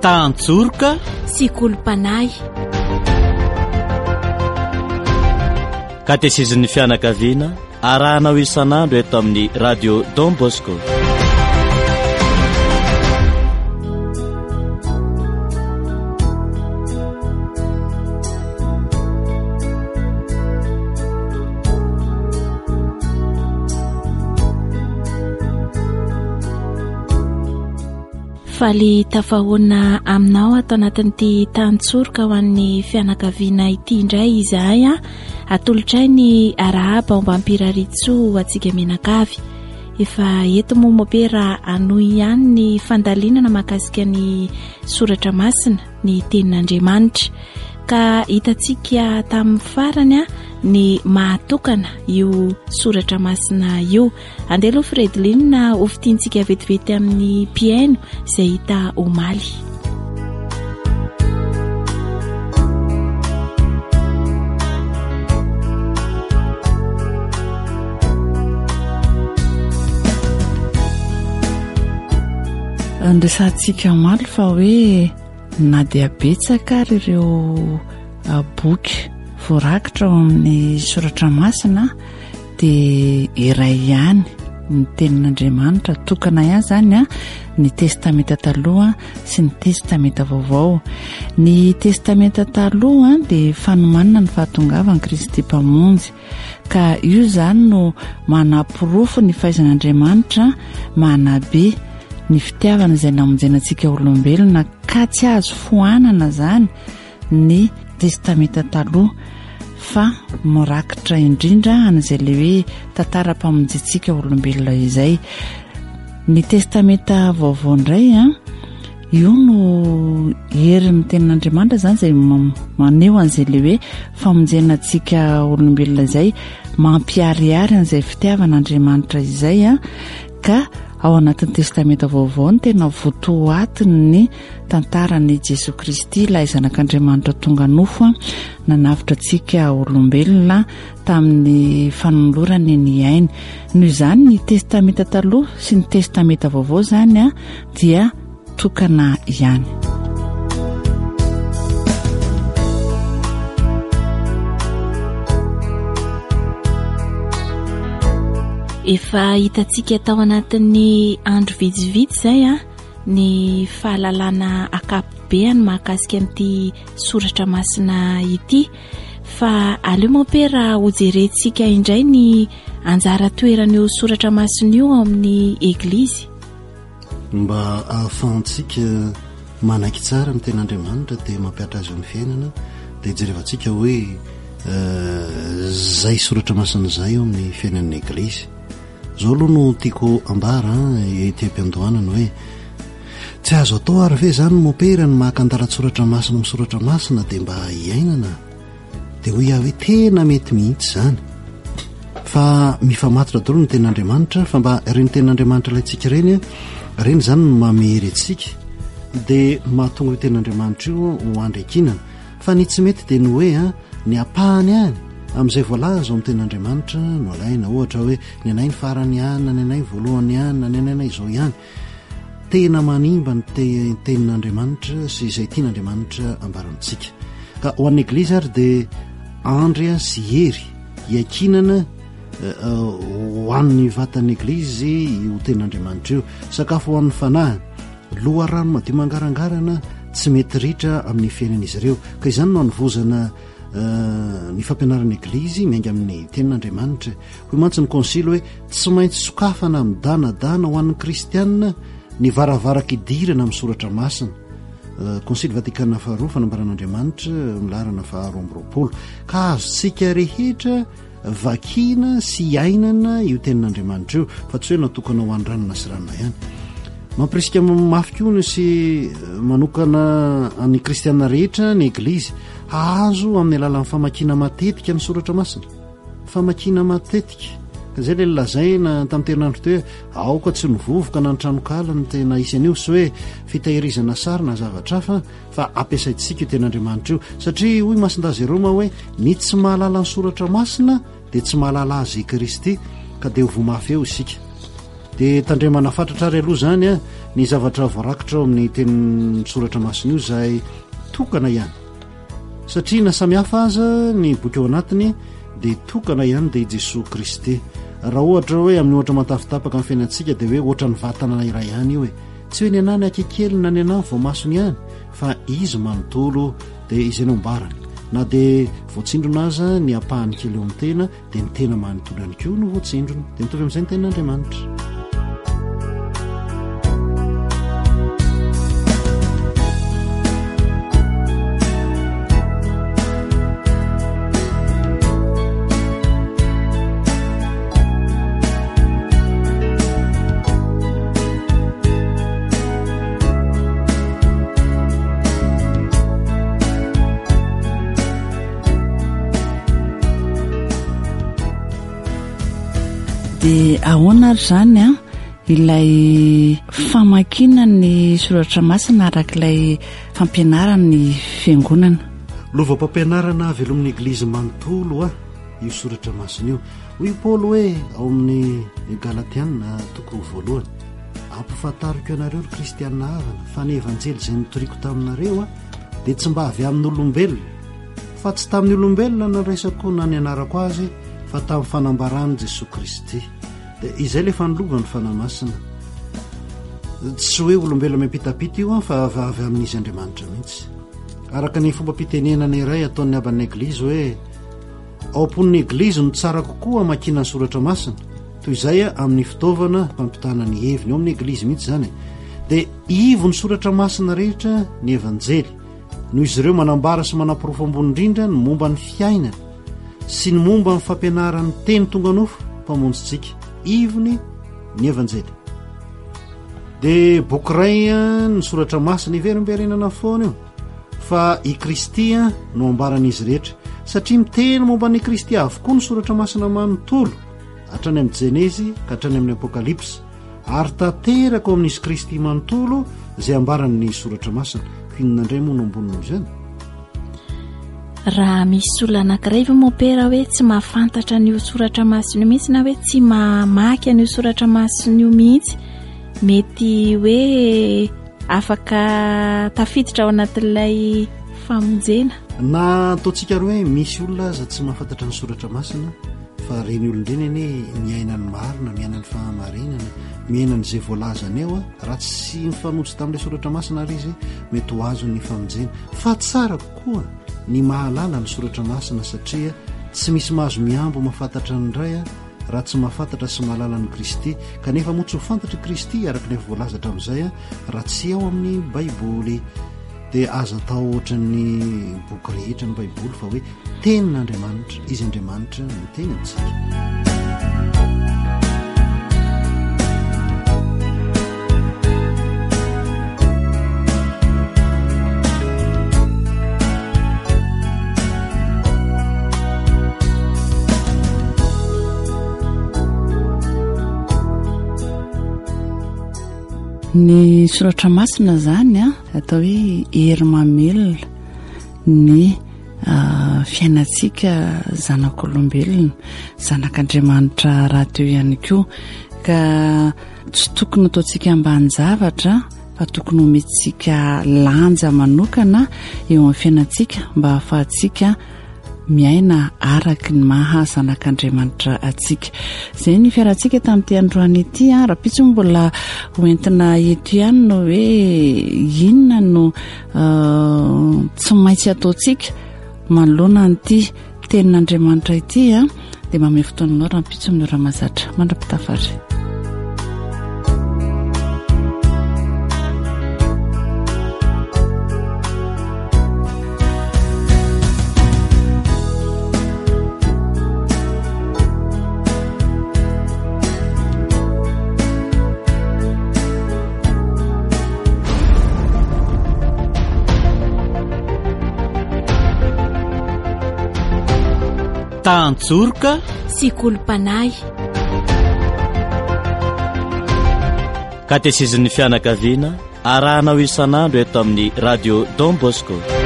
tantsorika sy kolompanay. katesezin'ny fianakaviana arahanao isan'andro eto amin'ny radio Don Bosco. Faly tafahoana aminao atao anatin'ity tantsorika ho an'ny fianakaviana ity indray izahay atolotray ny arahaba mba ampiraritso atsika menakavy. Efa eto moa mopera anoy ihany ny fandalinana mahakasika ny soratra masina ny tenin'Andriamanitra ka hitantsika tamin'ny farany ny mahatokana io soratra masina io. Andelo Fredlina ofitiantsika vetivety amin'ny piano izay hita omaly. Andresantsika omaly fa hoe na dia betsaka ary ireo boky voarakitra ao amin'ny soratra masina dia iray ihany ny tenin'Andriamanitra tokana ihany zany ny testamenta taloha sy ny testamenta vaovao. Ny testamenta taloha dia fanomanana ny fahatongavan'i Kristy mpamonjy ka io zany no manapirofo ny fahaizan'Andriamanitra manabe ny fitiavana izay namonjena antsika olombelona ka tsy azo foanana zany ny testamenta taloha fa mirakitra indrindra an'izay le hoe tantara-pamonjitsika olombelona izay. Ny testamenta vaovao indray io no herin'ny tenin'Andriamanitra zany izay maneho an'izay le hoe famonjena antsika olombelona izay mampiariary an'izay fitiavan'Andriamanitra izay ka ao anatin'ny testamenta vaovao ny tena votoatiny ny tantaran'i Jesu Kristy ilay zanak'Andriamanitra tonga nofo nanavitra antsika olombelona tamin'ny fanolorany ny ainy. Noho izany ny testamenta taloha sy ny testamenta vaovao zany dia tokana ihany. Efa hitantsika tao anatin'ny andro vitsivitsy izay ny fahalalana akapobeany mahakasika an'ity soratra masina ity fa aleo mopera hojerentsika indray ny anjara toeran'io soratra masina io amin'ny eglizy mba ahafahantsika manaky tsara ny ten'Andriamanitra dia mampiatra azy amin'ny fiainana dia jerevantsika hoe zay soratra masina zay eo amin'ny fiainan'ny eglizy. Zao aloha no tiako ambara ety-am-piandohanana hoe tsy azo atao ary ve zany mopera ny mahakantaratsoratra masina misoratra masina dia mba hiainana dia ho ia hoe tena mety mihitsy zany fa mifamatotra daholo ny ten'Andriamanitra fa mba ireny ten'Andriamanitra ilayntsika reny zany no mamery antsika dia mahatonga io ten'Andriamanitra io ho andrekinana fa ny tsy mety dia ny hoe ny apahany any amin'izay voalaza amin'ny ten'Andriamanitra no alaina ohatra hoe ny anay ny farany ihany ny anay voalohany ihany ny anay izao ihany tena manimba ny tenin'Andriamanitra sy izay tian'Andriamanitra ambarantsika ka ho an'ny eglizy ary dia andry sy hery hiakinana ho an'ny vatan'ny eglizy io ten'Andriamanitra io sakafo ho an'ny fanahy loha rano madio mangarangarana tsy mety ritra amin'ny fiainan'izy ireo ka izany no anovozana ny fampianaran'ny eglizy miainga amin'ny tenin'Andriamanitra hoy mantsy ny konsily hoe tsy maintsy sokafana midanadana ho an'ny kristianina ny varavarakidirana amin'ny soratra masina. Konsily Vatikana faharoa fanambaran'Andriamanitra milarana faharoa amby roapolo ka azontsika rehetra vakina sy iainana io tenin'Andriamanitra io fa tsy hoe natokana ho andranona sy ranona ihany. Mampirisika mafy koa sy manokana ny kristianina rehetra ny eglizy azo amin'ny alalan'ny famakina matetika ny soratra masina famakina matetika ka zay le lazaina tamin'ny terinandro teo aoka tsy nivovoka na ny tranokala ny tena isan'io sy hoe fitahirizana sarina zavatra fa ampiasaintsika io ten'Andriamanitra io satria hoy masindazy Roma hoe ny tsy mahalala ny soratra masina dia tsy mahalala azy Kristy ka dia ho vomafy eo isika. dia tandremana fatratrary aloha zany a ny zavatra voarakitra ao amin'ny tenin'ny soratra masina io izay tokana ihany satria na samihafa aza ny boky ao anatiny dia tokana ihany dia Jesosy Kristy. Raha ohatra hoe amin'ny ohatra matafitapaka amin'ny fiainantsika dia hoe ohatra ny vatana iray ihany io hoe tsy hoe ny anany akekely na ny anany vao masony ihany fa izy manontolo dia izay no ambarany na dia voatsindrona aza ny ampahany kely eo amin'ny tena dia ny tena manontolo ihany koa no voatsindrona dia mitovy amin'izay ny tenan'Andriamanitra. dia ahoana ary zany a ilay famakina ny soratra masina arak'ilay fampianarany fiangonana. Lovam-pampianarana velomin'ny eglizy manontolo io soratra masina io. Hoy Paoly hoe ao amin'ny Galatiana toko voalohany, ampifantariko ianareo ry kristianina havana fa ny evanjely izay nitoriako taminareo dia tsy mba avy amin'ny olombelona fa tsy tamin'ny olombelona naresako na ny anarako azy fa tamin'ny fanambarany Jesosy Kristy. Dia izay ilay fanolova ny fanamasina, tsy hoe olombelona miampitapita io fa avy amin'izy Andriamanitra mihitsy. Araka ny fomba mpitenenana iray ataon'ny aban'ny eglizy hoe ao amponin'ny eglizy no tsara kokoa makina ny soratra masina, toy izay amin'ny fitaovana mpampitana ny heviny ao amin'ny eglizy mihitsy zany. Dia ivo ny soratra masina rehetra ny evanjely noho izy ireo manambara sy manapirofo ambony indrindra ny momba ny fiainana sy ny momba ny fampianaran'ny teny tonga nofo mpamonjitsika, ivony ny evanjely. Dia boky ray ny soratra masina iverimberenana foana io fa i Kristy no ambaran'izy rehetra satria miteny momba ny Kristy avokoa ny soratra masina manontolo hatrany amin'ny Jenezy ka hatrany amin'ny Apokalipsy, ary tanteraka ao amin'izy Kristy manontolo izay ambaran'ny soratra masina. Fininandray moa no amboniny izany. Raha misy olona anankiray va mopera hoe tsy mahafantatra an'io soratra masina io mihitsy na hoe tsy mamaky an'io soratra masina io mihitsy, mety hoe afaka tafiditra ao anatin'ilay famonjena. Na ataontsika hoe misy olona aza tsy mahafantatra ny soratra masina fa reny olon-dreny miaina ny marina, miaina ny fahamarinana, miaina n'izay voalazany eo raha tsy mifanojo tamin'ilay soratra masina ary izy mety ho azo ny famonjena. Fa tsara kokoa ny mahalala ny soratra masina satria tsy misy mahazo miambo mahafantatra ny iray raha tsy mahafantatra sy mahalala ny Kristy. Kanefa moa tsy ho fantatra Kristy araka ny voalazatra amin'izay raha tsy ao amin'ny Baiboly. Dia aza atao ohatran'ny boky rehetra ny Baiboly fa hoe tenin'Andriamanitra, izy Andriamanitra ny teny amintsika. Ny soratra masina zany atao hoe hery mamelona ny fiainantsika zanak'olombelona, zanak'Andriamanitra raha teo ihany koa. Ka tsy tokony ataontsika ambany zavatra fa tokony homentsika lanja manokana eo amin'ny fiainantsika mba hahafahantsika miaina araky ny maha zanak'Andriamanitra atsika. Izay ny fiarantsika tamin'ity androany ity raha pitsy mbola hoentina eto ihany no hoe inona no tsy maintsy ataontsika manoloana an'ity tenin'Andriamanitra ity dia manome fotoananao raha pitsy amin'ny ora mahazatra mandra-pitafary. Tantsorika sy kolompanay. Katesizin'ny fianakaviana arahanao isan'andro eto amin'ny radio Don Bosco.